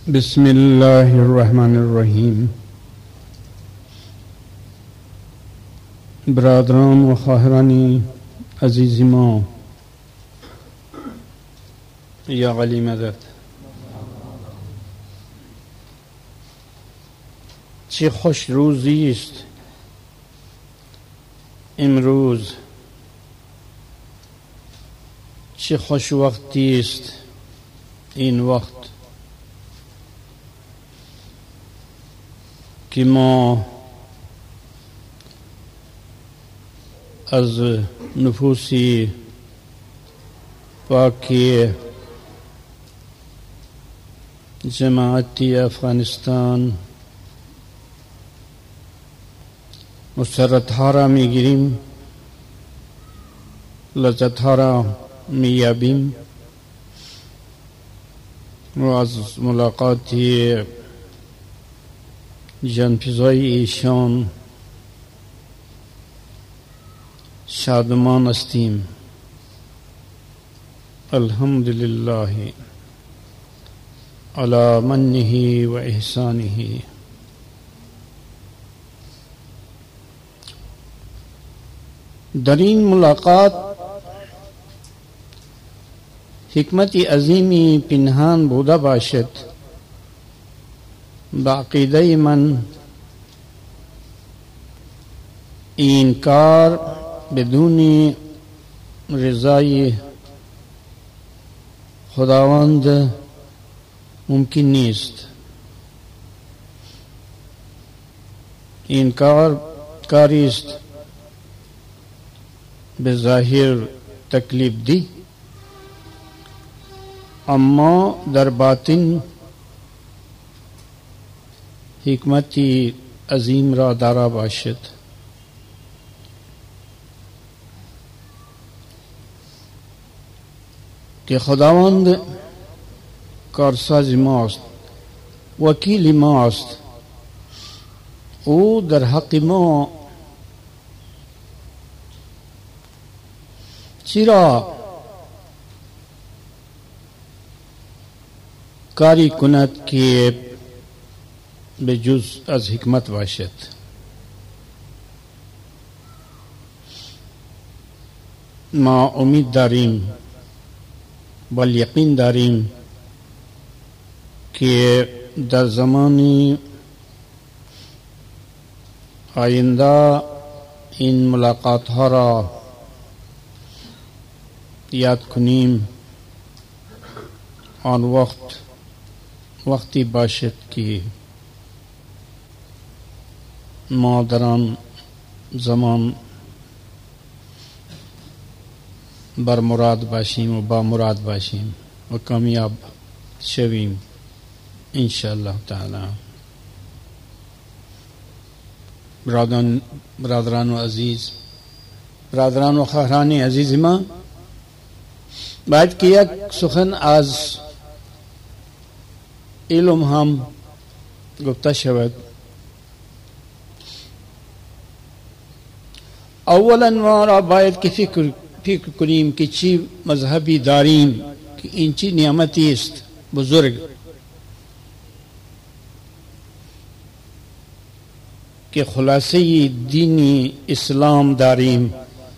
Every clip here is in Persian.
بسم الله الرحمن الرحیم. برادران و خواهران عزیز ما، یا علی مدد، چه خوش روزی است امروز، چه خوش وقتی است این وقت که ما از نفوس پاکی جماعتی افغانستان مسرتها را میگیریم، لذتها را میابیم و از ملاقات جانفزای ایشان شادمان هستیم. الحمدلله علی منه و احسانه. در این ملاقات حکمت عظیمی پنهان بوده باشد. با عقیده من این کار بدون رضای خداوند ممکن نیست. این کاری است به ظاهر تکلیف دی، اما در باطن حکمتی عظیم را دارا باشد. که خداوند کارساز ماست، وکیل ماست، او در حق ما چرا کاری کند که به جز از حکمت باشد. ما امید داریم، بل یقین داریم که در زمان آینده این ملاقات ها را یاد کنیم. آن وقتی باشد که ما در آن زمان بر مراد باشیم و با مراد باشیم و کامیاب شویم انشاءالله تعالی. برادران و عزیز، برادران و خواهران عزیز ما، باید که یک سخن از علم هم گفته شود. اولا ما را باید که فکر کنیم که چی مذهبی داریم، که این چی نعمتی است بزرگ که خلاصه دین اسلام داریم.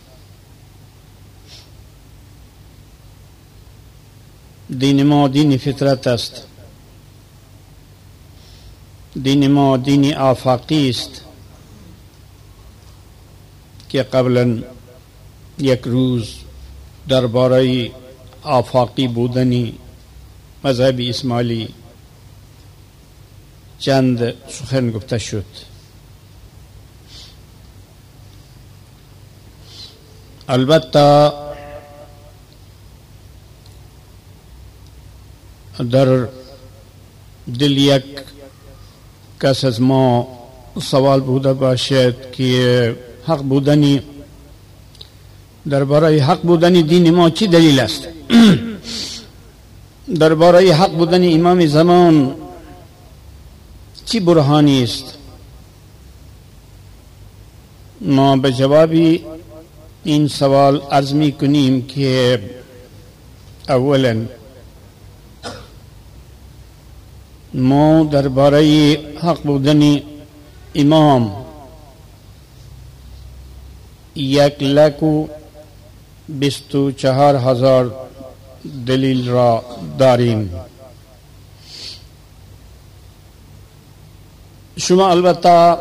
دین ما دین فطرت است، دین ما دین آفاقی است که قبلا یک روز درباره آفاقی بودنی مذهب اسماعیلی چند سخن گفته شد. البته در دل یک کس از ما سوال بوده باشد که حق بودنی، درباره حق بودنی دین ما چی دلیل است؟ درباره حق بودنی امام زمان چی برهانی است؟ ما به جوابی این سوال عرض می کنیم که اولا ما درباره حق بودن امام 1,24,000 دلیل را داریم. شما البته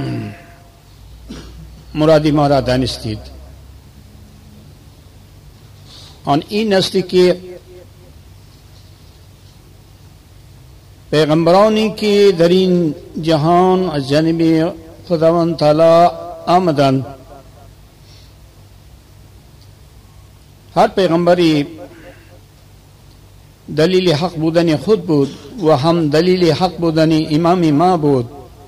مرادی ما را دانستید. آن این است که پیغمبرانی که در این جهان از جانب خداوند تعالی آمدند، هر پیغمبری دلیل حق بودن خود بود و هم دلیل حق بودن امام ما بود.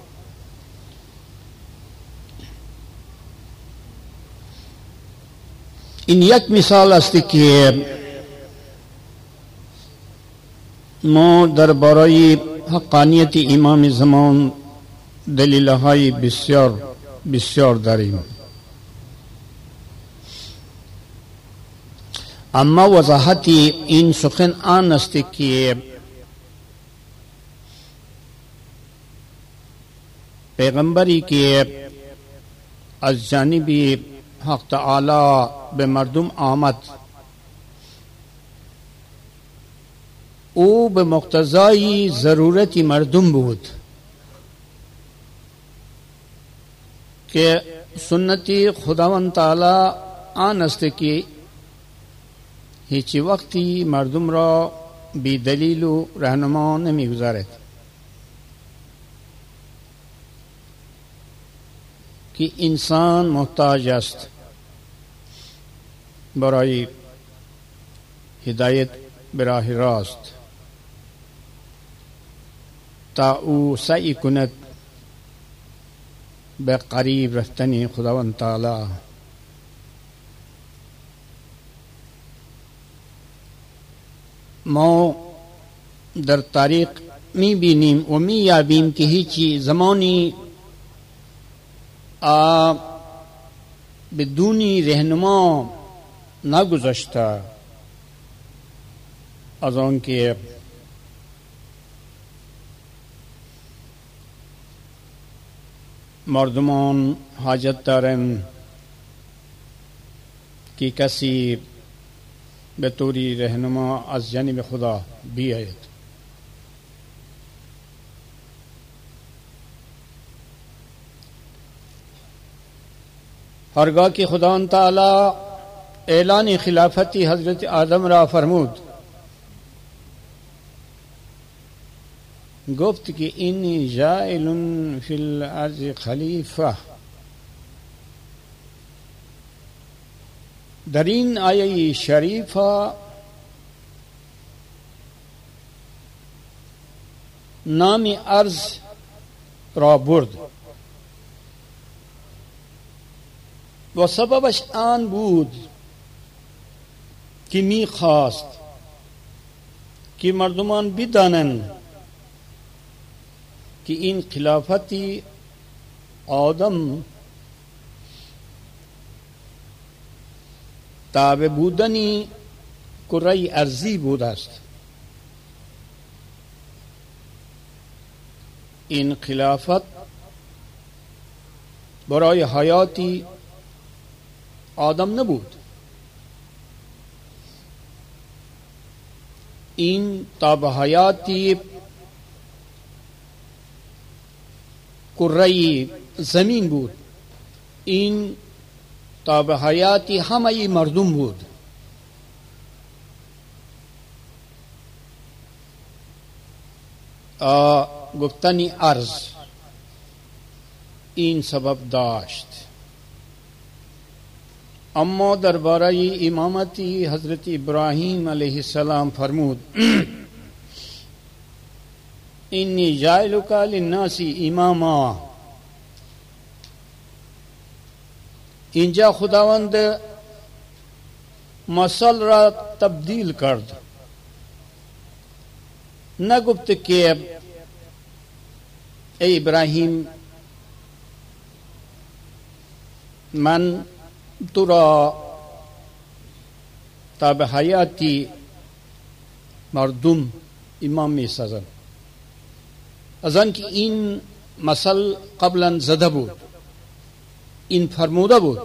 این یک مثال است که ما درباره حقانیت امام زمان دلیل‌های بسیار بسیار داریم. اما وضاحت این سخن آن است که پیغمبری که از جانب حق تعالی به مردم آمد، او به مقتضای ضرورت مردم بود که سنت خداوند تعالی آن است که هیچ وقتی مردم را بی دلیل و راهنما نمی گذارد، که انسان محتاج است برای هدایت براه راست تا او سعی کند به قریب رفتن خداوند تعالی. ما در تاریخ می بینیم و می یابیم که هیچ زمانی بدون رهنما نگذشته از آن که مردمان حاجت دارند که کسی به طوری رهنما از جانب خدا بیاید. هرگاه که خداوند تعالی اعلان خلافت حضرت آدم را فرمود، گفت که انی جاعل فی الارض خلیفه. در این آیه شریفه نام ارض را برد و سببش آن بود که می خواست که مردمان بدانند که این خلافت آدم تابع بودنی کره ارضی بود است. این خلافت برای حیاتی آدم نبود، این تابع حیاتی کره زمین بود، این تابع حیاتی همه مردم بود. گفتنی ارض این سبب داشت. اما درباره امامتی حضرت ابراهیم علیه السلام فرمود انی جاعلک للناس اماما. اینجا خداوند مثل را تبدیل کرد، نگفت که ای ابراهیم من تو را تابع حیاتی مردم امام می سازم، از آن که این مثل قبلا زده بود، این فرموده بود.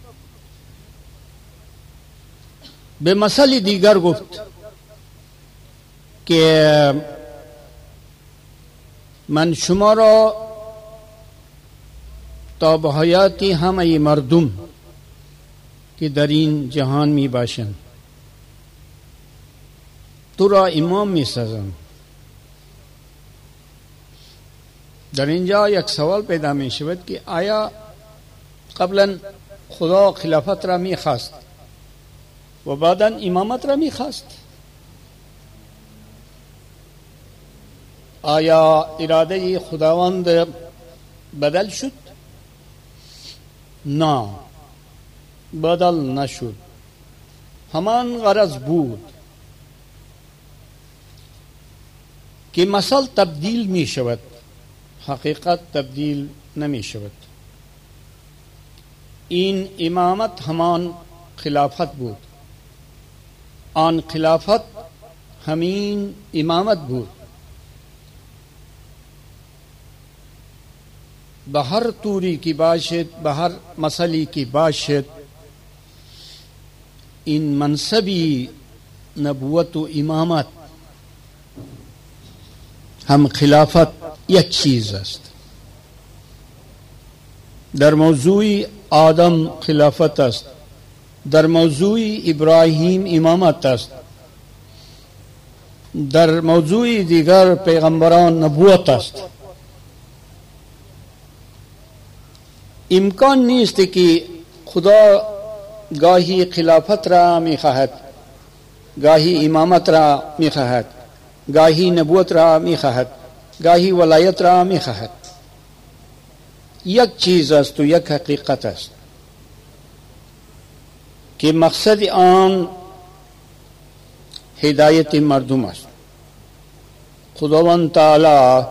به مثل دیگر گفت که من شما را تا به حیاتی همه مردم که در این جهان می باشند تو را امام می سازم. در اینجا یک سوال پیدا می شود که آیا قبلا خدا خلافت را می خواست و بعدا امامت را می خواست؟ آیا اراده خداوند بدل شد؟ نه، بدل نشد. همان غرض بود که مثل تبدیل می شود، حقیقت تبدیل نمی شود. این امامت همان خلافت بود، آن خلافت همین امامت بود. به هر طوری کی باشد، به هر مسئله کی باشد، این منصبی نبوت و امامت هم خلافت یک چیز است. در موضوع آدم خلافت است، در موضوع ابراهیم امامت است، در موضوع دیگر پیغمبران نبوت است. امکان نیست که خدا گاهی خلافت را می خواهد، گاهی امامت را می خواهد، گاهی نبوت را می خواهد، گاهی ولایت را می خواهد. یک چیز است و یک حقیقت است که مقصد آن هدایت مردم است. خداوند تعالی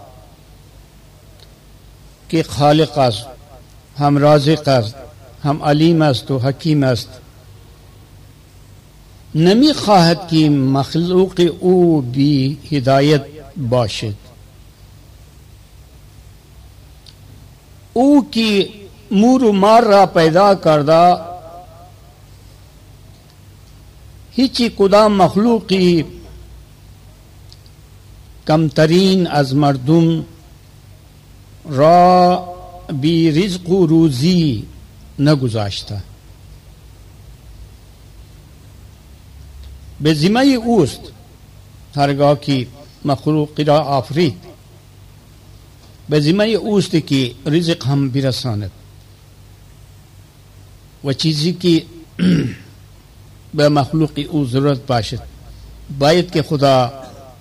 که خالق است، هم رازق است، هم علیم است و حکیم است، نمی خواهد که مخلوق او بی هدایت باشد. او که مور و مار را پیدا کرده، هیچی کدام مخلوقی کمترین از مردم را بی رزق و روزی نگذاشته. به ذمه اوست هرگاه که مخلوقی را آفرید، به ذمه اوست که رزق هم برساند و چیزی که به مخلوق او ضرورت باشد باید که خدا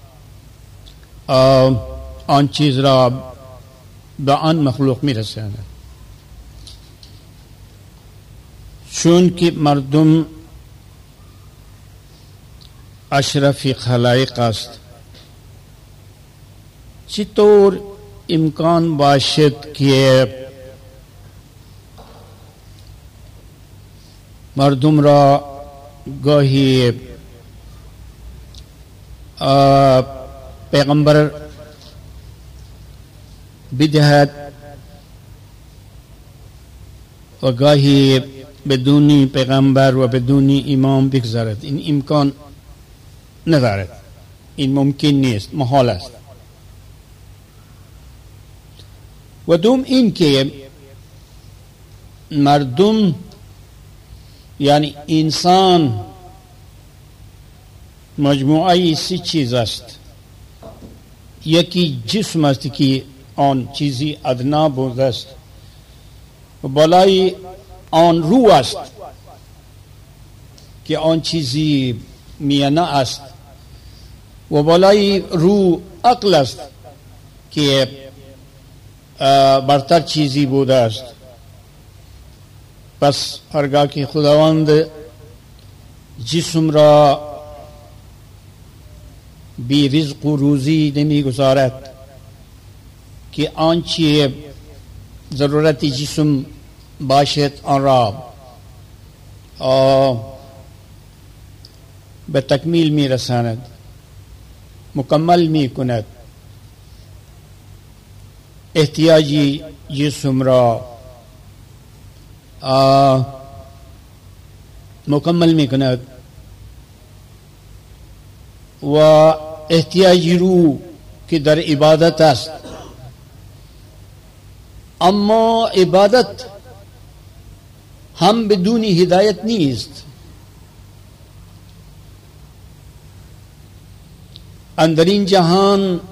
آن چیز را به آن مخلوق میرساند. چون که مردم اشرف خلایق است، چطور امکان باشد که مردم را گاهی پیغمبر بدهد و گاهی بدون پیغمبر و بدون امام بگذارد؟ این امکان ندارد، این ممکن نیست، محال است. و دوم این که مردم یعنی انسان مجموعه سی چیز است. یکی جسم است که آن چیزی ادنا بوده است و بالای آن روح است که آن چیزی میانه است و بالای روح عقل است که برتر چیزی بوده است. پس هرگاه که خداوند جسم را بی رزق و روزی نمی گذارد که آنچه ضرورت جسم باشد آن را به تکمیل می رساند، مکمل می کند، احتیاجی جسم را مکمل می کند و احتیاجی روح که در عبادت است. اما عبادت هم بدون هدایت نیست. اندر این جهان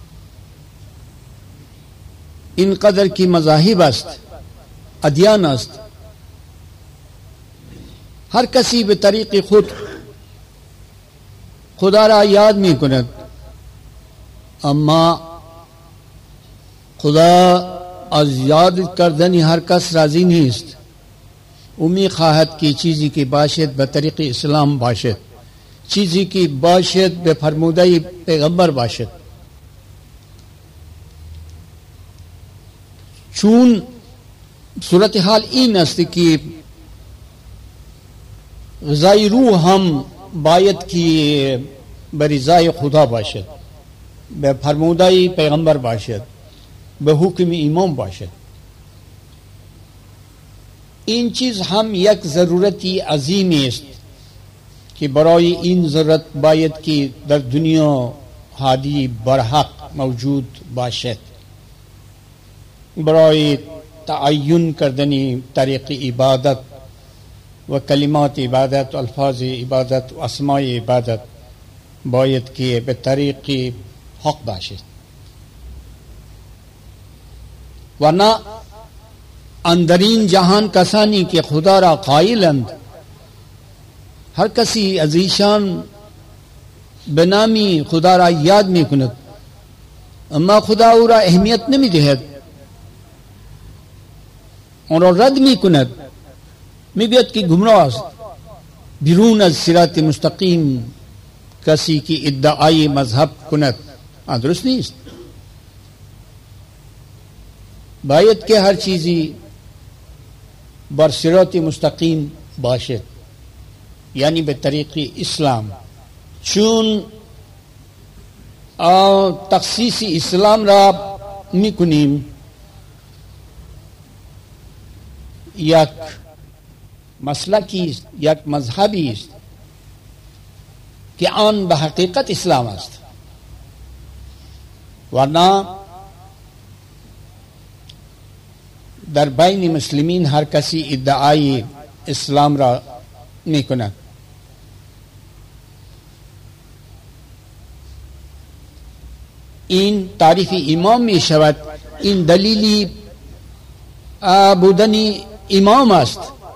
اینقدر کی مذاهب است، ادیان است، هر کسی به طریق خود خدا را یاد می کند، اما خدا از یاد کردن هر کس راضی نیست. او می خواهد که چیزی که باشد به طریق اسلام باشد، چیزی که باشد به فرموده پیغمبر باشد. چون صورتحال این است که غذای روح هم باید که به رضای خدا باشد، به فرموده پیغمبر باشد، به حکم امام باشد. این چیز هم یک ضرورتی عظیمی است که برای این ضرورت باید که در دنیا هادی برحق موجود باشد. برای تعین کردن طریق عبادت و کلمات عبادت و الفاظ عبادت و اسماء عبادت باید که به طریق حق باشد، ورنه اندرین جهان کسانی که خدا را قائلند، هر کسی از ایشان به نامی خدا را یاد می کند، اما خدا او را اهمیت نمی دهد، اون را رد می کند، می گوید که گمراه است. بیرون از صراط مستقیم کسی که ادعای مذهب کند درست نیست. باید که هر چیزی بر صراط مستقیم باشد، یعنی به طریق اسلام. چون تخصیص اسلام را میکنیم، یک مسلکی است، یک مذهبی است که آن به حقیقت اسلام است، ورنه در بین مسلمین هر کسی ادعای اسلام را می کند. این تعریف امام می شود، این دلیلی بودن امام است.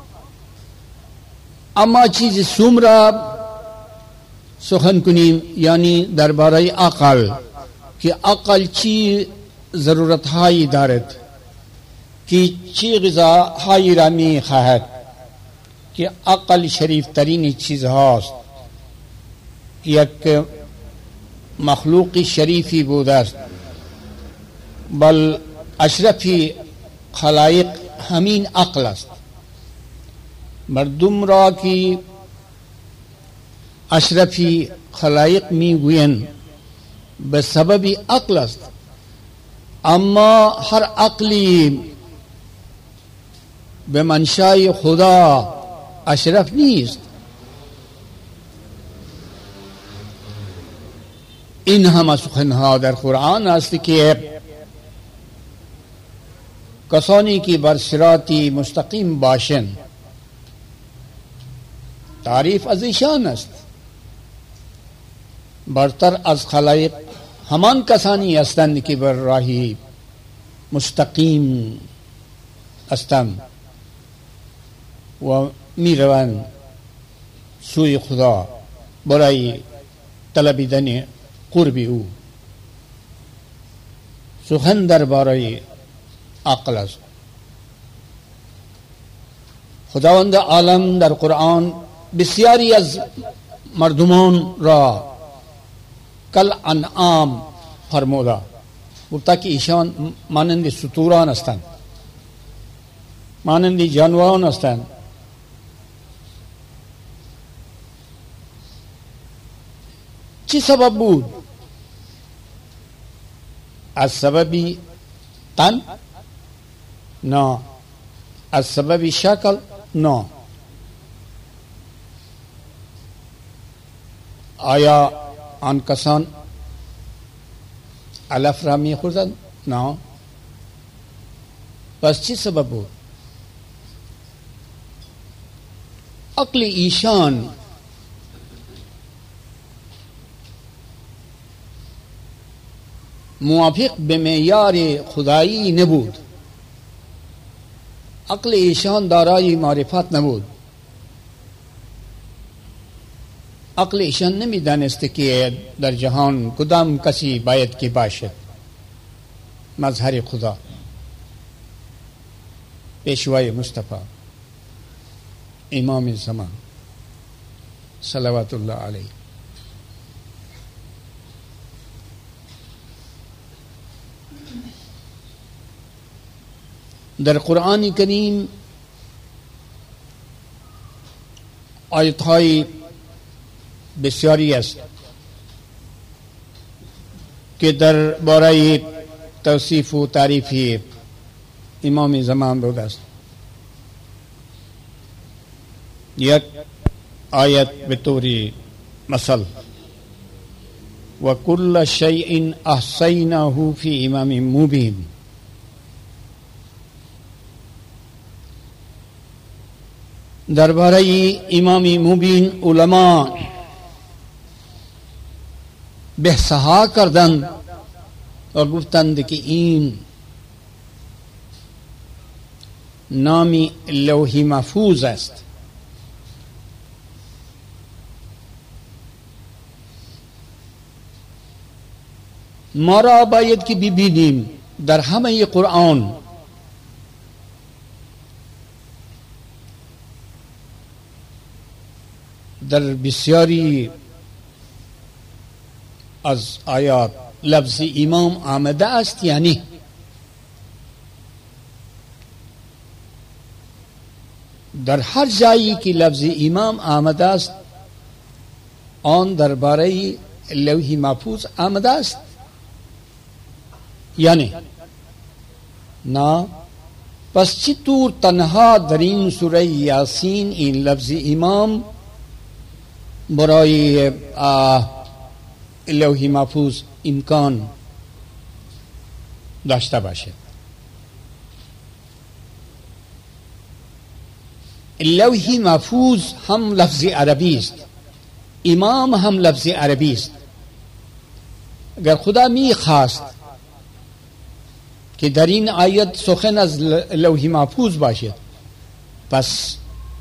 اما چیز سوم را سخن کنیم، یعنی درباره عقل، که عقل چی ضرورت هایی دارد، که چی غذا هایی را می خواهد، که عقل شریف ترین چیز هاست، یک مخلوق شریفی بوده است، بل اشرفی خلایق همین عقل است. مردم را که اشرفی خلایق می گویند به سبب عقل است، اما هر عقلی به منشای خدا اشرف نیست. این همه سخنها در قرآن است که کسانی که بر صراط مستقیم باشند تعریف از ایشان است. برتر از خلایق همان کسانی هستند که بر راه مستقیم هستند و می روند سوی خدا برای طلبیدن قرب او. سخن درباره عقل است. خداوند عالم در قرآن بسیاری از مردمان را کل انعام فرموده، گفته که ایشان مانند ستوران هستند، مانند جانوران هستند. چی سبب بود؟ از سببی تن؟ نه. از سبب شکل؟ نه. آیا آن کسان علف را می خوردند؟ نه. پس چی سبب بود؟ عقل ایشان موافق به معیار خدایی نبود. عقل ایشان دارای معرفت نبود. عقل ایشان نمی دانست که در جهان کدام کسی باید که باشد مظهر خدا. پیشوای مصطفی امام زمان صلوات الله علیه. در قرآن کریم آیت‌های بسیاری است که در باره توصیف و تعریف امام زمان بود است. یک آیت به طور مثل و کل شیء احصیناه فی امام مبین. درباره امام مبین علما بحثها کردند اور گفتند که این نامی لوح محفوظ است. ما را باید که ببینیم در همه قرآن در بسیاری از آیات لفظ امام آمده است یا نه. در هر جایی که لفظ امام آمده است آن درباره لوح محفوظ آمده است یا نه؟ نه. پس چطور تنها در این سوره یاسین این لفظ امام برای لوح محفوظ امکان داشته باشد؟ لوح محفوظ هم لفظ عربی است، امام هم لفظ عربی است. اگر خدا می خواست که در این آیت سخن از لوح محفوظ باشد پس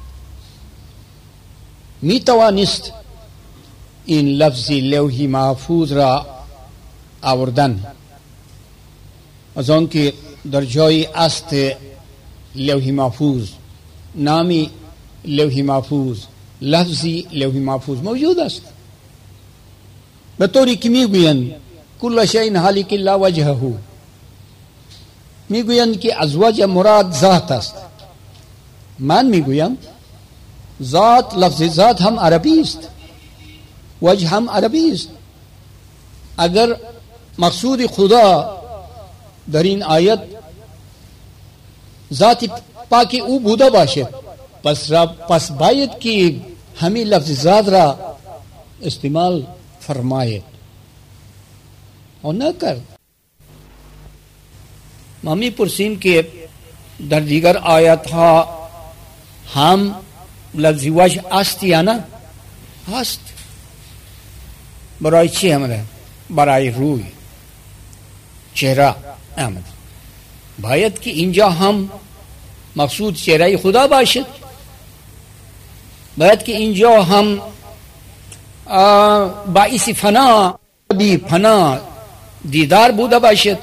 می توانست این لفظ لوح محفوظ را آوردن، از آن که در جای است لوح محفوظ نامی لوح محفوظ لفظی لوح محفوظ موجود است. به طوری که میگویند کل شیء هالک الا وجهه، میگویند که از وجه مراد ذات است. من میگویم ذات، لفظ ذات هم عربی است، وجه هم عربی است. اگر مقصود خدا در این آیت ذات پاک او بوده باشد پس باید که همین لفظ ذات را استعمال فرماید و نکرد. ما می پرسیم که در دیگر آیات ها هم لفظ وجه است یا نه؟ هست. برای چی آمده؟ برای روی چهره آمده. باید که اینجا هم مقصود چهره خدا باشد، باید که اینجا هم باعث فنا دیدار بوده باشد،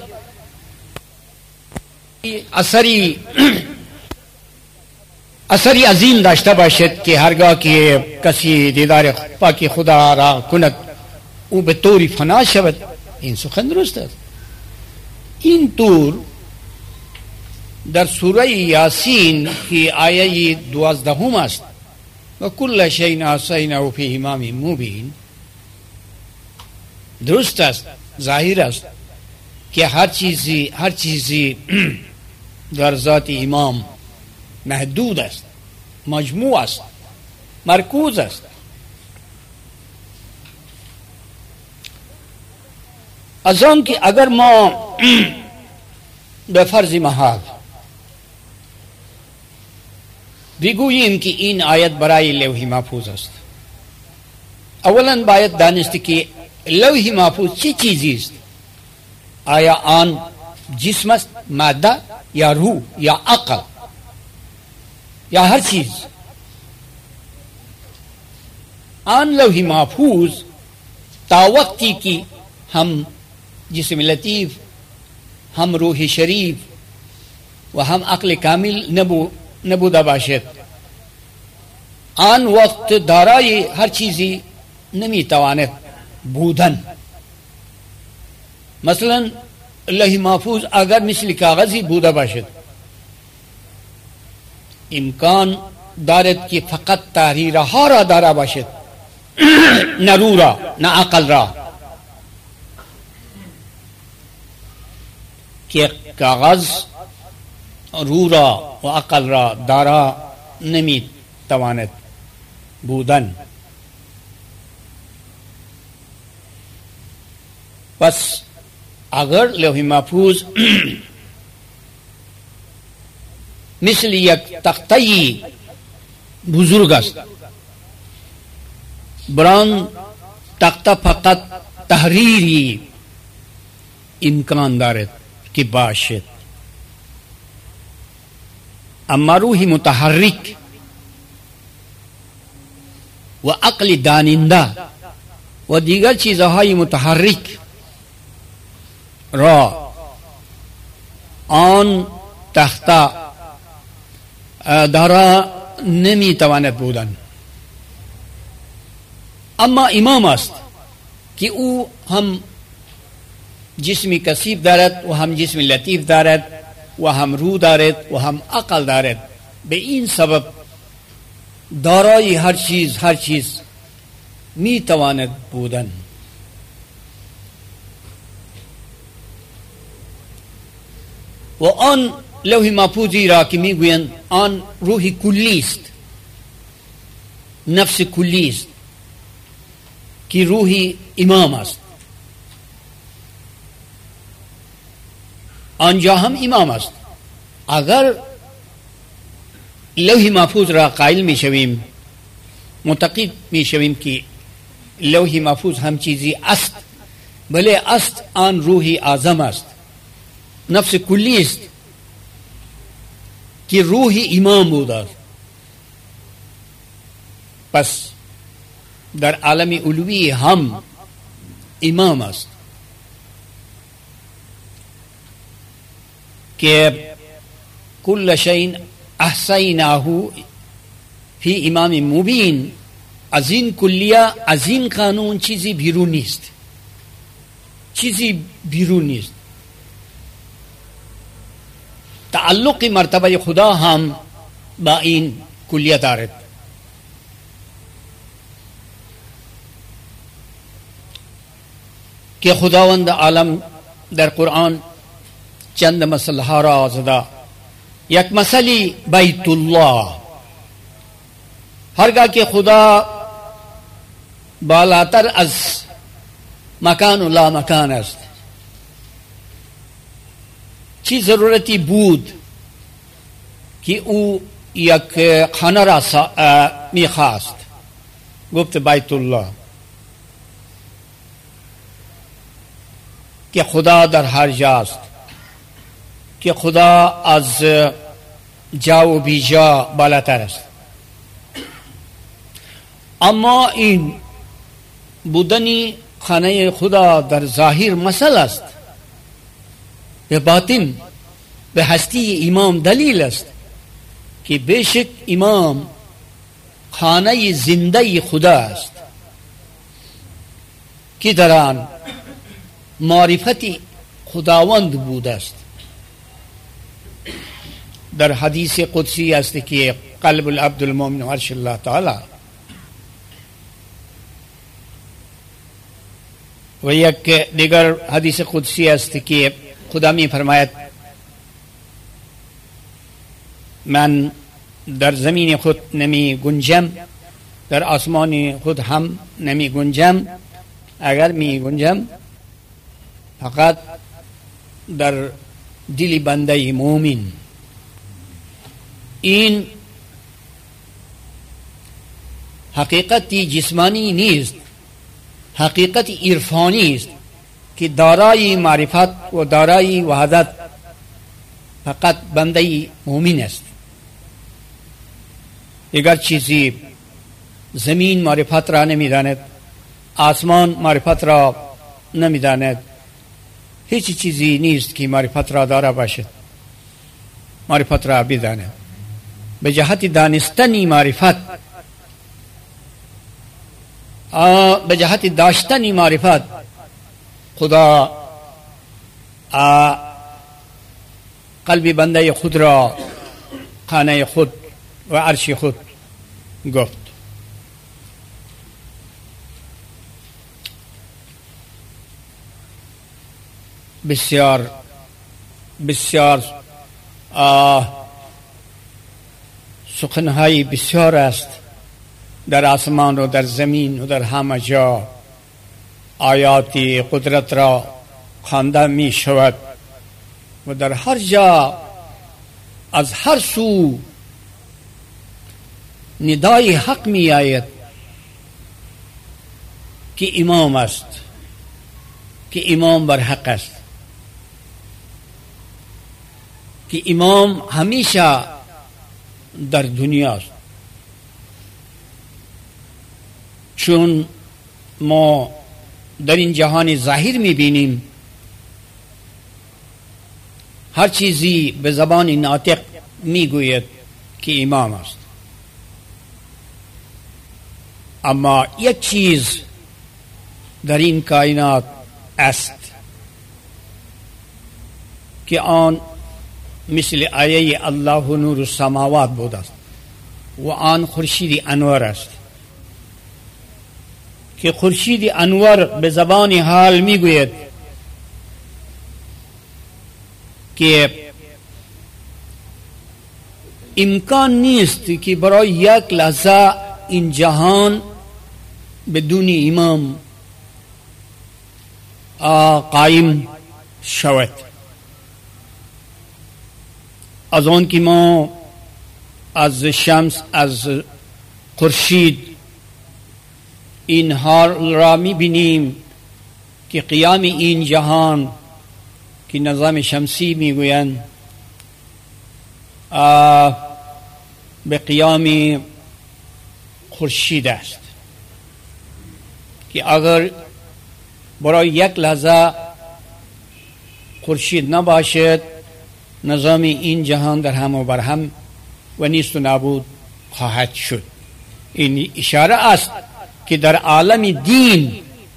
اثری عظیم داشته باشد که هرگاه که کسی دیدار پاک خدا را کند او به طور فنا شود. این سخن درست است. این طور در سوره یاسین که آیه 12 است و کل شیء احصیناه فی امام مبین، درست است، ظاهر است که هر چیزی در ذات امام محدود است، مجموع است، مرکوز است. از آن که اگر ما به فرض محال بگوییم که این آیت برای لوح محفوظ است، اولا باید دانست که لوح محفوظ چه چیزی است؟ آیا آن جسم است، ماده، یا روح، یا عقل، یا هر چیز؟ آن لوح محفوظ تا وقتی که هم جسم لطیف، هم روح شریف و هم عقل کامل نبوده باشد، آن وقت دارای هر چیزی نمیتواند بودن. مثلا لوح محفوظ اگر مثل کاغذی بوده باشد، امکان دارد که فقط تحریرها را داره باشد، نه روح را، نه عقل را. که کاغذ روح را و عقل را دارا نمی تواند بودن. پس اگر لوح محفوظ مثل یک تخته بزرگ است، بران تخته فقط تحریری امکان دارد که باشد، اما روح متحرک و عقل داننده و دیگر چیزهای متحرک را آن تخته دارا نمیتواند بودن. اما امام است که او هم جسم کثیف دارد و هم جسم لطیف دارد و هم روح دارد و هم عقل دارد. به این سبب دارای هر چیز می تواند بودن. و آن لوح محفوظی را که می گویند آن روح کلی است، نفس کلی است که روح امام است. آنجا هم امام است. اگر لوح محفوظ را قائل می شویم، معتقد می شویم که لوح محفوظ هم چیزی است، بله است، آن روح اعظم است، نفس کلی است که روح امام بوده. پس در عالم علوی هم امام است که کل شیء احصیناه فی امام مبین. از این کلیه، از این قانون چیزی بیرون نیست، چیزی بیرون نیست. تعلق مرتبه خدا هم با این کلیه دارد. که خداوند عالم در قرآن چند مسئله ها را زده. یک مسئله بیت الله، هرگاه که خدا بالاتر از مکان و لا مکان است، چی ضرورتی بود که او یک خانه را میخواست؟ گفت بیت الله، که خدا در هر جاست، که خدا از جا و بیجا بالاتر است. اما این بودنی خانه خدا در ظاهر مسئله است، به باطن به هستی امام دلیل است که بیشک امام خانه زنده خدا است که در آن معرفت خداوند بوده است. در حدیث قدسی است که قلب العبد المؤمن عرش الله تعالی. و یک دیگر حدیث قدسی است که خدا می فرماید من در زمین خود نمی گنجم، در آسمان خود هم نمی گنجم، اگر می گنجم فقط در دل بنده مومن. این حقیقت جسمانی نیست، حقیقت عرفانی است که دارای معرفت و دارای وحدت فقط بنده مومن است. اگر چیزی زمین معرفت را نمیداند، آسمان معرفت را نمیداند، هیچ چیزی نیست که معرفت را داره باشد. معرفت را بداند. به جهت دانستن معرفت، به جهت داشتن معرفت، خدا قلب بنده خود را خانه خود و عرش خود گفت. بسیار بسیار سخنهای بسیار است در آسمان و در زمین و در همه جا. آیات قدرت را خوانده می شود و در هر جا از هر سو ندای حق می آید که امام است، که امام بر حق است، که امام همیشه در دنیا است. چون ما در این جهان ظاهر می بینیم هر چیزی به زبان ناطق می گوید که امام است، اما یک چیز در این کائنات است که آن مثل آیه الله نور السماوات بود است و آن خورشید انور است که خورشید انور به زبان حال می گوید که امکان نیست که برای یک لحظه این جهان بدون امام قائم شود. از آن که ما از شمس، از خورشید این حال را می بینیم که قیام این جهان که نظام شمسی می گویند به قیام خورشید است که اگر برای یک لحظه خورشید نباشد نظام این جهان در هم و بر هم و نیست و نابود خواهد شد. این اشاره است که در عالم دین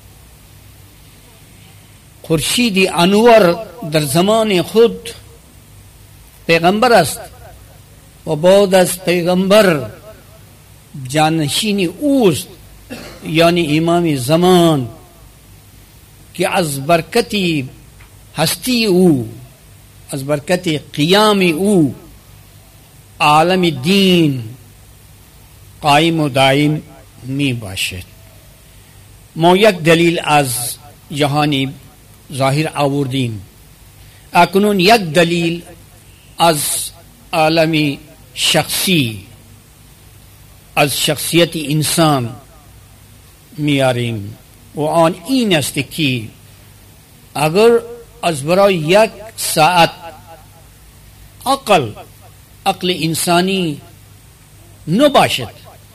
خورشید انور در زمان خود پیغمبر است و بعد از پیغمبر جانشین اوست، یعنی امام زمان که از برکت هستی او، از برکت قیام او عالم دین قائم و دائم می باشد. ما یک دلیل از جهانی ظاهر آوردیم، اکنون یک دلیل از عالم شخصی، از شخصیت انسان میاریم و آن این است که اگر از برای یک ساعت عقل انسانی نباشد،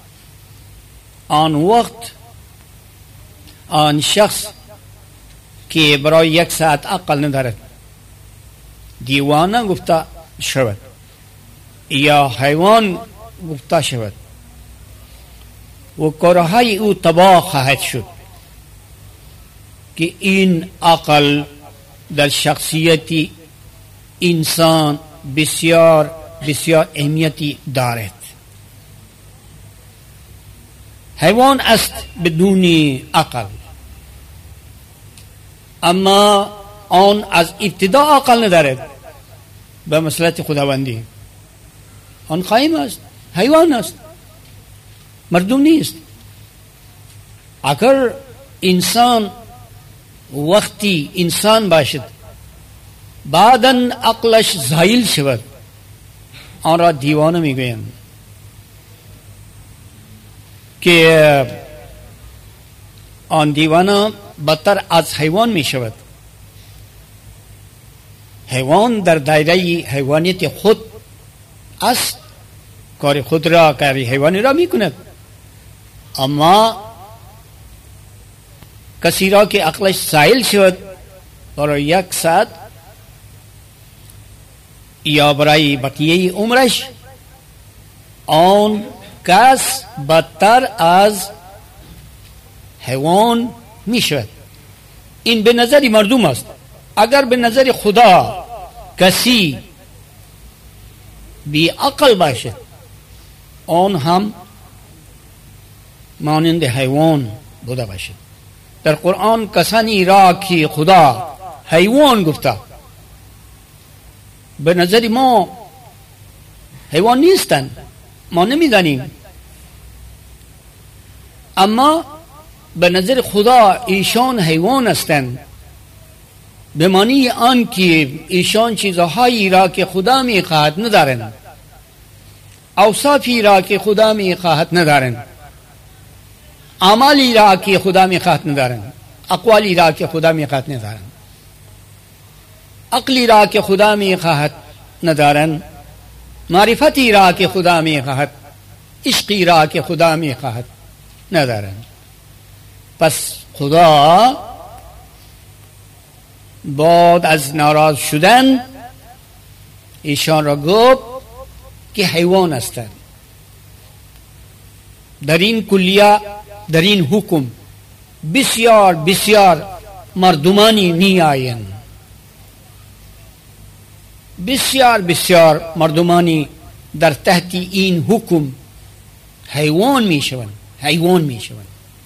آن وقت آن شخص که برای یک ساعت عقل ندارد دیوانه گفته شود یا حیوان گفته شود و کارهای او تباه خواهد شد که این عقل در شخصیت انسان بسیار بسیار اهمیتی دارد. حیوان است بدون عقل، اما آن از ابتدا عقل ندارد به مصلحت خداوندی، آن قائم است، حیوان است، مردم نیست. اگر انسان وقتی انسان باشد بعداً عقلش زائل شود، آن را دیوانه میگویند که آن دیوانه بدتر از حیوان می شود. حیوان در دایره حیوانیت خود است، کار خود را، کار حیوانی را می کند. اما کسی را که عقلش زائل شد برای یک ساعت یا برای بقیه عمرش، آن کس بدتر از حیوان می شود. این به نظر مردم است. اگر به نظر خدا کسی بی عقل باشد، آن هم مانند حیوان بوده باشد. در قرآن کسانی را که خدا حیوان گفته، به نظر ما حیوان نیستند، ما نمیدانیم، اما به نظر خدا ایشان حیوان هستند، به معنی آن که ایشان چیزهایی را که خدا میخواهد ندارند، اوصافی را که خدا میخواهد ندارند، اعمالی را که خدا میخواهد ندارند، اقوالی را که خدا میخواهد ندارند، عقلی را که خدا میخواهد ندارند، معرفتی را که خدا میخواهد، عشقی را که خدا میخواهد ندارند. پس خدا بعد از ناراض شدن ایشان را گفت که حیوان هستند. در این کلیه، در این حکم بسیار بسیار مردمانی می آیند، بسیار بسیار مردمانی در تحت این حکم حیوان می شوند، حیوان می شوند.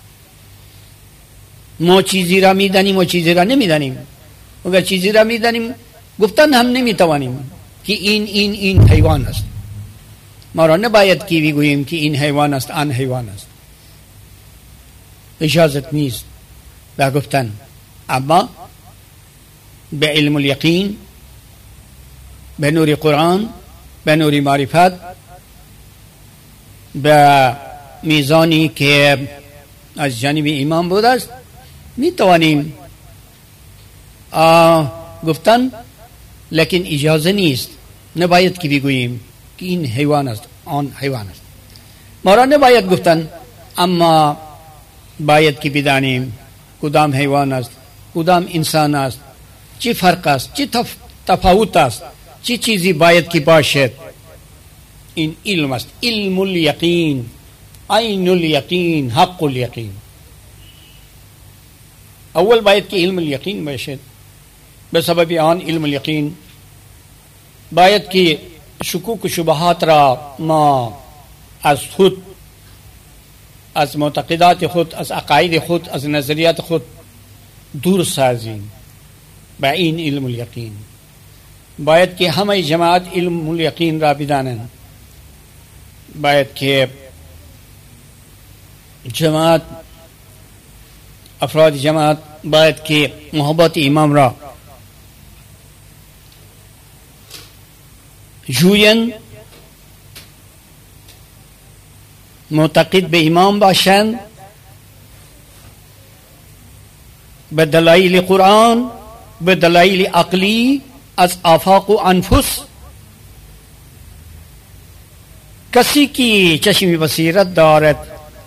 ما چیزی را می دانیم و چیزی را نمی دانیم. اگر چیزی را می دانیم گفتن هم نمی توانیم که این حیوان است. ما را نباید که بگوییم که این حیوان است، آن حیوان است. اجازت نیست به گفتن. اما به علم الیقین، به نور قرآن، به نور معرفت، به میزانی که از جانب ایمان بود است، می توانیم گفتن، لیکن اجازه نیست. نباید که بگوییم که این حیوان است، آن حیوان است. ما را نباید گفتن، اما باید که بدانیم کدام حیوان است، کدام انسان است، چه فرق است، چه تفاوت است، چه چیزی باید که باشد. این علم است، علم الیقین، عین الیقین، حق الیقین. اول باید که علم الیقین باشد. به سبب آن علم الیقین باید که شکوک و شبهات را ما از خود، از معتقدات خود، از عقاید خود، از نظریات خود دور سازیم. با این علم الیقین باید که همه جماعت علم الیقین را بدانند. باید که جماعت، افراد جماعت باید که محبت امام را جوین، معتقد به امام باشند، به دلایل قرآن، به دلایل عقلی از آفاق و انفس. کسی کی چشم بصیرت دارد،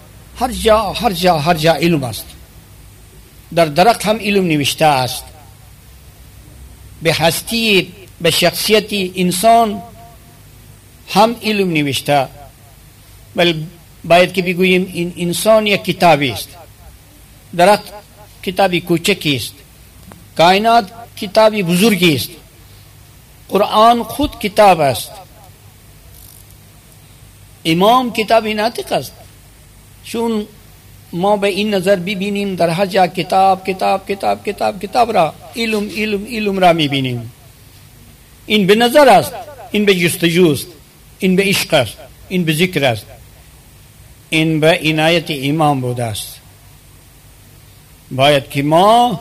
هر جا علم است. در درخت هم علم نوشته است، به هستی، به شخصیت انسان هم علم نوشته. بل باید که بگوییم این انسان یک کتابی است، درخت کتابی کوچکی است، کائنات کتابی بزرگی است، قرآن خود کتاب است، امام کتابی ناطق است. چون ما به این نظر ببینیم در هر جا کتاب کتاب کتاب کتاب کتاب را علم علم علم را میبینیم. این به نظر است، این به جستجو است، این به عشق است، این به ذکر است، این به عنایت امام بوده است. باید که ما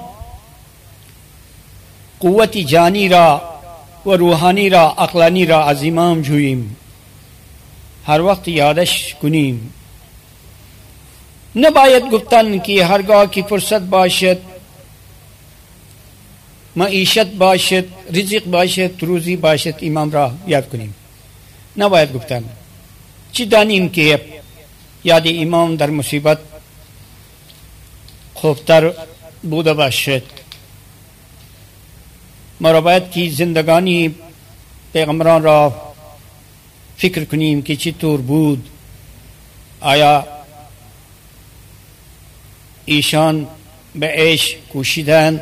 قوت جانی را و روحانی را عقلانی را از امام جوییم، هر وقت یادش کنیم. نباید گفتن که هرگاه که فرصت باشد، معیشت باشد، رزق باشد، روزی باشد، امام را یاد کنیم. نباید گفتن. چی دانیم که یاد امام در مصیبت خوبتر بوده باشد. ما را باید که زندگانی پیغمبران را فکر کنیم که چطور بود. آیا ایشان به عیش کوشیدند،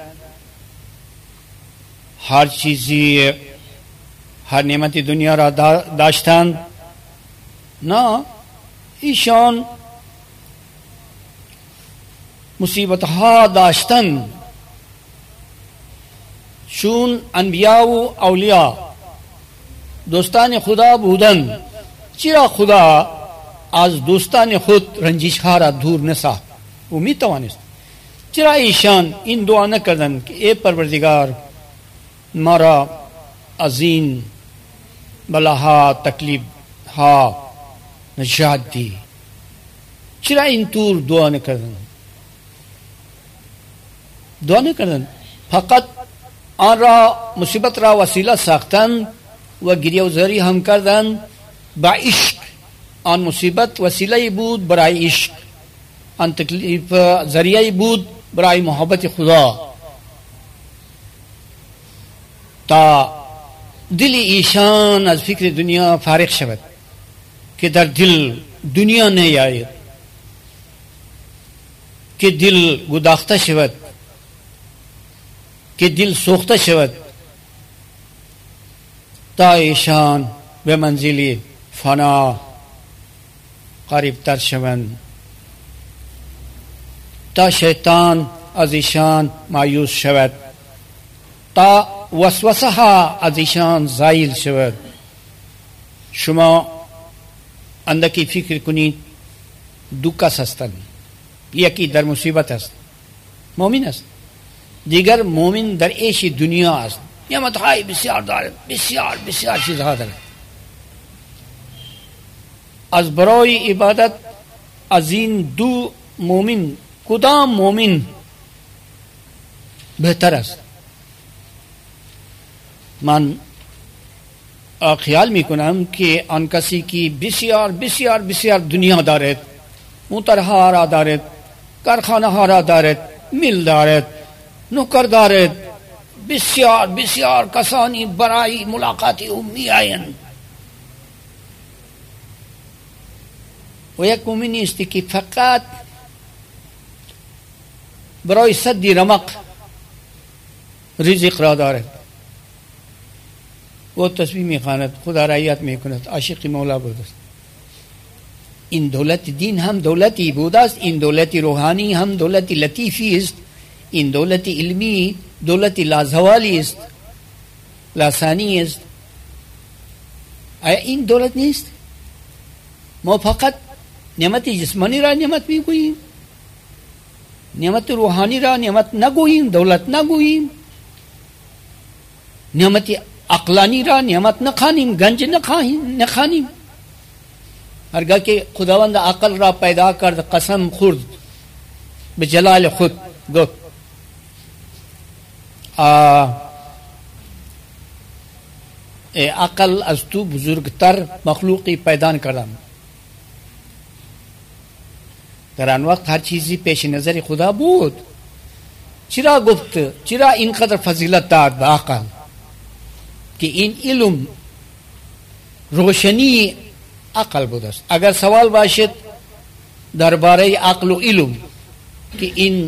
هر چیزی، هر نعمت دنیا را داشتند؟ نه، ایشان مصیبت ها داشتند، چون انبیاء و اولیاء دوستان خدا بودند. چرا خدا از دوستان خود رنجش ها را دور نساخت؟ او می توانست. چرا ایشان این دعا نکردند که ای پروردگار ما را از این بلاها تکلیف ها نجات دی؟ چرا این طور دعا نکردند؟ دعا نکردند، فقط آن را مصیبت را وسیله ساختند و گریه و زاری هم کردند. با عشق آن مصیبت وسیله بود برای عشق، آن تکلیف ذریعه بود برای محبت خدا، تا دل ایشان از فکر دنیا فارغ شود، که در دل دنیا نیاید، که دل گداخته شود، که دل سوخته شود، تا ایشان به منزل فنا قریب تر شوند، تا شیطان از ایشان مایوس شود، تا وسوسه ها از ایشان زائل شود. شما اندکی فکر کنید، دو کس هستند. یکی در مصیبت است، مومن است. دیگر مومن در عیش دنیا است، نعمت های بسیار دارد، بسیار بسیار چیزها دارد. از برای عبادت از این دو مومن کدام مومن بهتر است؟ من خیال میکنم که آن کسی که بسیار بسیار بسیار دنیا دارد، موترها را دارد، کارخانه ها را دارد، میل دارد، نوکر دارد، بسیار بسیار کسانی برای ملاقات او می آیند، و یک مومنی است که فقط برای سد رمق رزق را دارد. و تسبیح میخواند، خدا را یاد میکند، عاشق مولا بود است. این دولت دین هم دولتی بود است، این دولت روحانی هم دولت لطیفی است، این دولت علمی دولت لازوالی است، لاسانی است. آیا این دولت نیست؟ ما فقط نعمت جسمانی را نعمت میگوییم، نعمت روحانی را نعمت نگوییم، دولت نگوییم، نعمت عقلانی را نعمت نخوانیم، گنج نخوانیم. هرگاه که خداوند عقل را پیدا کرد، قسم خورد به جلال خود، گفت ای عقل، از تو بزرگتر مخلوقی پیدا کردم. در آن وقت هر چیزی پیش نظر خدا بود. چرا گفت، چرا اینقدر فضیلت داد به عقل؟ که این علم روشنی عقل بود است. اگر سوال باشد درباره عقل و علم که این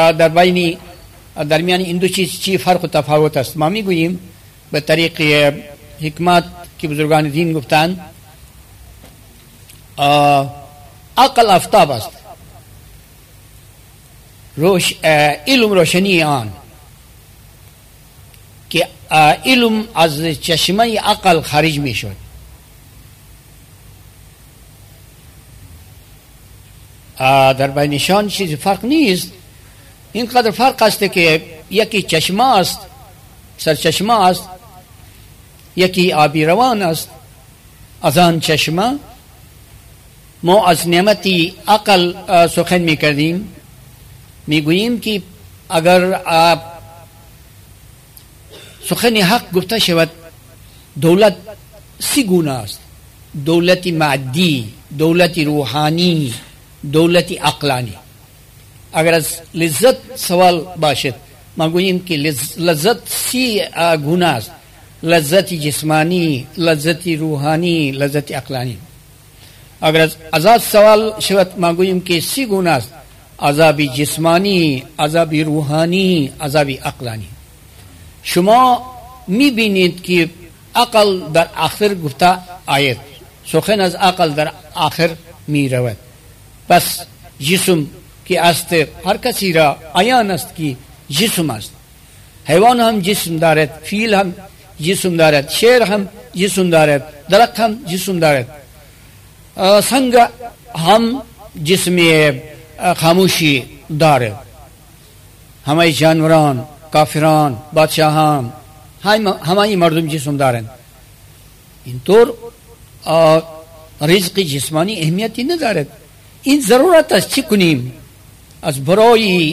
درمیان این دو چیز چی فرق و تفاوت است، ما میگوییم به طریق حکمت که بزرگان دین گفتند، عقل آفتاب است، علم روشنی آن که علم از چشمه عقل خارج می شد. در بینشان چیز فرق نیست. اینقدر فرق است که یکی چشمه است، سرچشمه است، یکی آبی روان است. از آن چشمه ما از نعمتی عقل سخن می کردیم، می گوییم که اگر سخن حق گفته شود دولت سی گونه است: دولت مادی، دولت روحانی، دولت عقلانی. اگر از لذت سوال باشد ما گوییم که لذت سی گونه است: لذت جسمانی، لذت روحانی، لذت عقلانی. اگر از عذاب سوال شود ما گوییم که سی گونه است: عذاب جسمانی، عذاب روحانی، عذاب عقلانی. شما میبینید که عقل در آخر گفته آید، سخن از عقل در آخر می رود. پس جسم که است هر کسی را عیان است که جسم است. حیوان هم جسم دارد، فیل هم جسم دارد، شیر هم جسم دارد، درخت هم جسم دارد، سنگ هم جسم خاموشی دارد. همه جانوران، کافران، بادشاهان، همه مردم جسم دارند. اینطور رزق جسمانی اهمیتی ندارد. این ضرورت است چی کنیم؟ از برای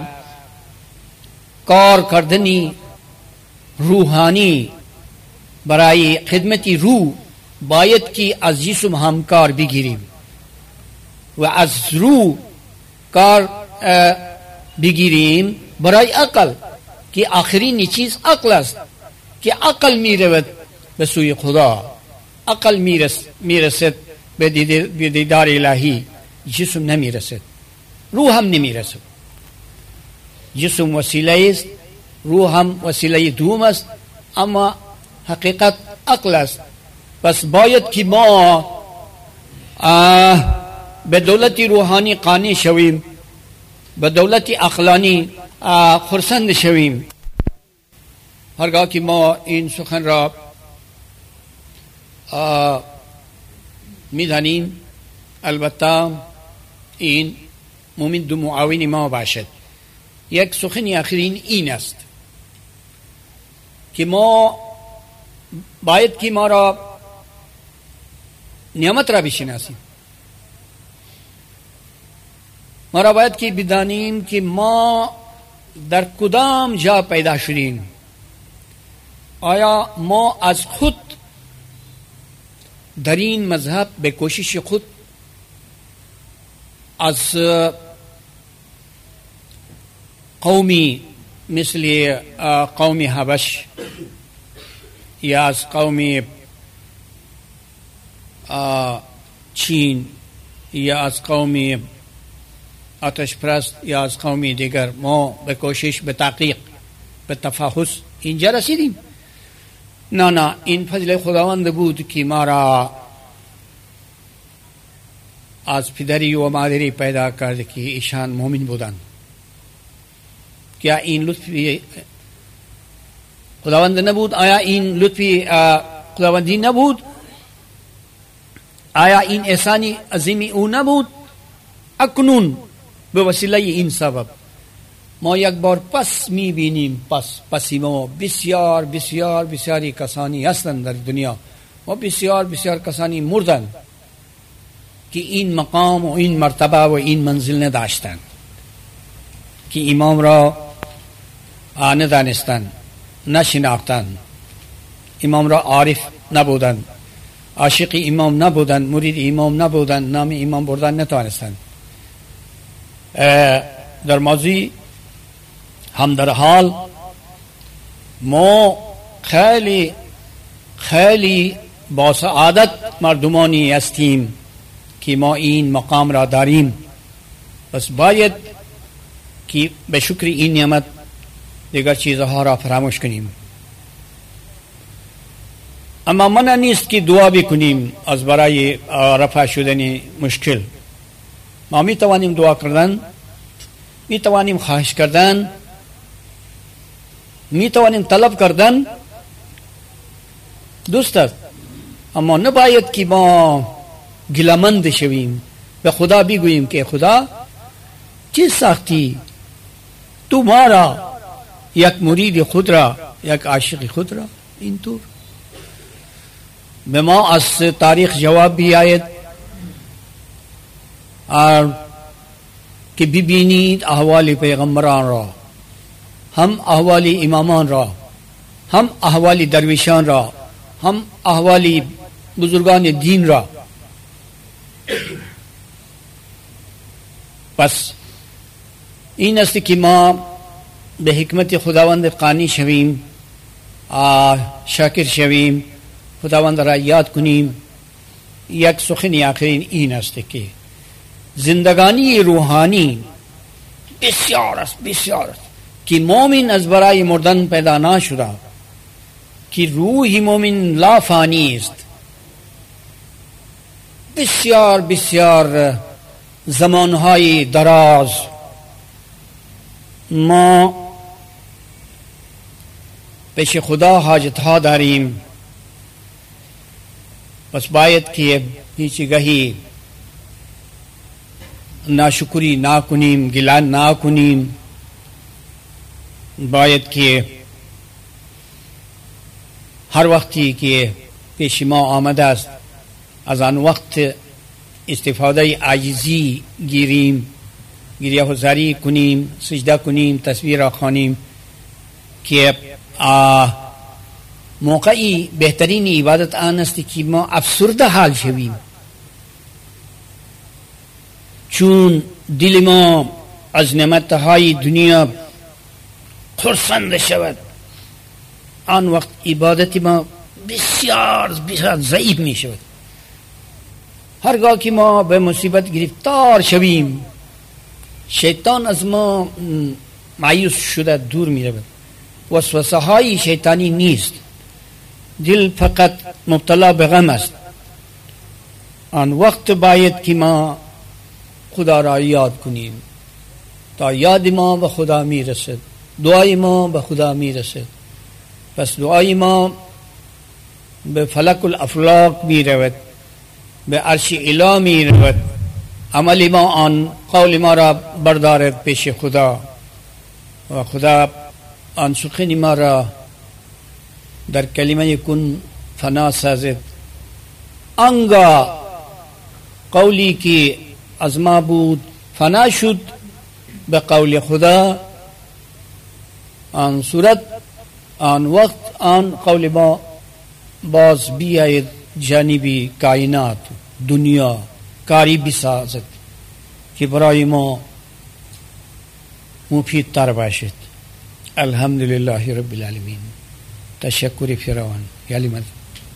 کار کردنی روحانی، برای خدمتی روح باید که از جسم هم کار بگیریم و از روح کار بگیریم برای عقل، که آخرین چیز عقل است، که عقل می رود به سوی خدا، عقل می رسد به دیدار الهی، جسم نمی رسد، روح هم نمی رسد. جسم وسیله است، روح هم وسیله دوم است، اما حقیقت عقل است. پس باید که ما به دولت روحانی قانع شویم، به دولت عقلانی خرسند شویم. هرگاه که ما این سخن را میدانیم، البته این مومن دو معاون ما باشد. یک سخن آخرین این است که ما باید که ما را نعمت را بشناسیم. ما را باید که بدانیم که ما در کدام جا پیدا شدیم. آیا ما از خود در این مذهب به کوشش خود از قومی مثل قوم حبش یا از قوم چین یا از قوم آتش پرست یا از قوم دیگر ما به کوشش، به تحقیق، به تفحص اینجا رسیدیم؟ نه، این فضل خداوند بود که ما را از پدری و مادری پیدا کرد که ایشان مؤمن بودند. کیا این لطفی خداوند نبود؟ آیا این لطفی خداوندی نبود؟ آیا این احسانی عظیمی او نبود؟ اکنون به وسیله این سبب ما یک بار پس میبینیم، پسی ما بسیار بسیار بسیاری کسانی هستند در دنیا و بسیار بسیار کسانی مردند که این مقام و این مرتبه و این منزل نداشتند، که امام را ندانستند، نشناختند، امام را عارف نبودند، عاشق امام نبودند، مرید امام نبودند، نام امام بردن نتوانستند. در ماضی هم در حال ما خیلی خیلی با سعادت مردمانی هستیم که ما این مقام را داریم. بس باید که به شکر این نعمت دیگر چیزها را فراموش کنیم. اما منع نیست که دعا بکنیم از برای رفع شدن مشکل. ما می توانیم دعا کردن، می توانیم خواهش کردن، می توانیم طلب کردن، دوست است، اما نباید که ما گلمند شویم، به خدا بگوییم که خدا چی ساختی؟ تو ما را، یک مرید خود را، یک عاشق خود را اینطور. به ما از تاریخ جواب بیاید اور که ببینید احوال پیغمبران را، هم احوال امامان را، هم احوال درویشان را، هم احوال بزرگان دین را. پس این است که ما به حکمت خداوند قانی شویم، شاکر شویم، خداوند را یاد کنیم. یک سخن آخرین این است که زندگانی روحانی بسیار است، بسیار است که مومن از برای مردن پیدا نشده، که روح مومن لا فانی است. بسیار بسیار زمانهای دراز ما پیش خدا حاجت ها داریم. پس باید که هیچ گهی ناشکری نکنیم، گلان نکنیم. باید که هر وقتی که پیش ما آمده است از آن وقت استفاده عاجزی گیریم، گریه و زاری کنیم، سجده کنیم، تصویر را خوانیم که موقعی بهترین عبادت آن است که ما افسرده حال شویم، چون دل ما از نعمتهای دنیا خرسند شود. آن وقت عبادت ما بسیار بسیار ضعیف می شود. هرگاه که ما به مصیبت گرفتار شویم، شیطان از ما مایوس شده دور می رود. وسوسه های شیطانی نیست، دل فقط مبتلا به غم است. آن وقت باید که ما خدا را یاد کنیم تا یاد ما به خدا می رسد، دعای ما به خدا می رسد. پس دعای ما به فلک الافلاک می رود، به عرش اله می رود. عمل ما آن قول ما را بردارد پیش خدا و خدا آن سخن ما را در کلمه کن فنا سازد. آنگاه قولی که از ما بود فنا شد به قول خدا. آن صورت آن وقت آن قول ما باز بیاید جانبی کائنات دنیا کاری بسازد که برای ما مفید تر باشد. الحمدلله رب العالمین. تشکر فراوان.